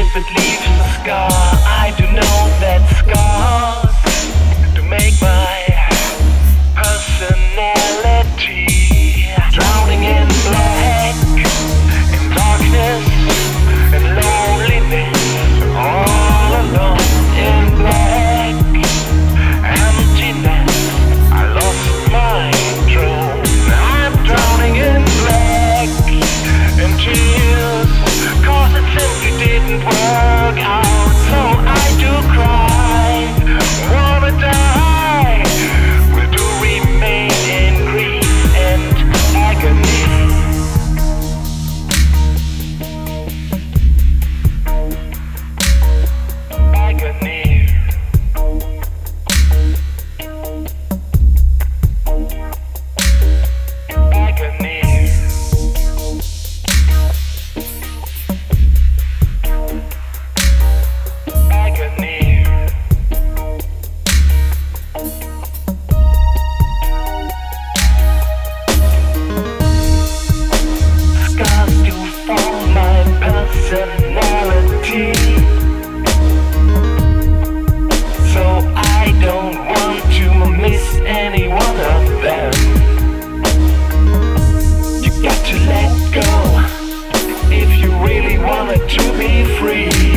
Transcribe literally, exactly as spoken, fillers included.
if it leaves a scar. I do know that scars to make my personality. Drowning in black, in darkness and loneliness, all alone in black emptiness. I lost my throne. I'm drowning in black and tears, cause it simply didn't work out. So I do cry, wanna die. We do remain in grief and agony. Agony. Agony. Agony. Scars to form my personality, so I don't want to miss any one of them. You got to let go if you really wanted to be free.